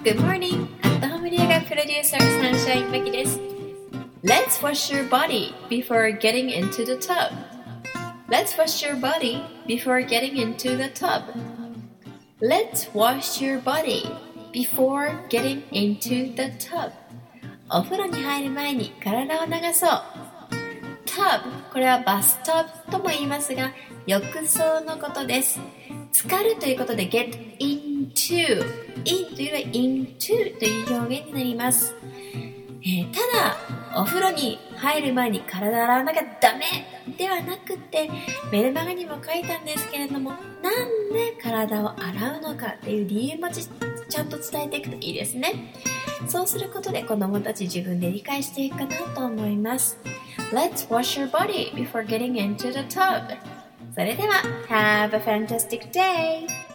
Good morning! アットホームリアがプロデューサーサンシャインマキです。Let's wash your body before getting into the tub. Let's wash your body before getting into the tub. Let's wash your body before getting into the tub. お風呂に入る前に体を流そう。tub これはバスタブとも言いますが浴槽のことです。浸かるということで get into in というより into という表現になります。ただお風呂に入る前に体洗わなきゃダメではなくてメルマガにも書いたんですけれどもなんで体を洗うのかっていう理由もちゃんと伝えていくといいですね。そうすることで子供たち自分で理解していくかなと思います。Let's wash your body before getting into the tub. それでは Have a fantastic day!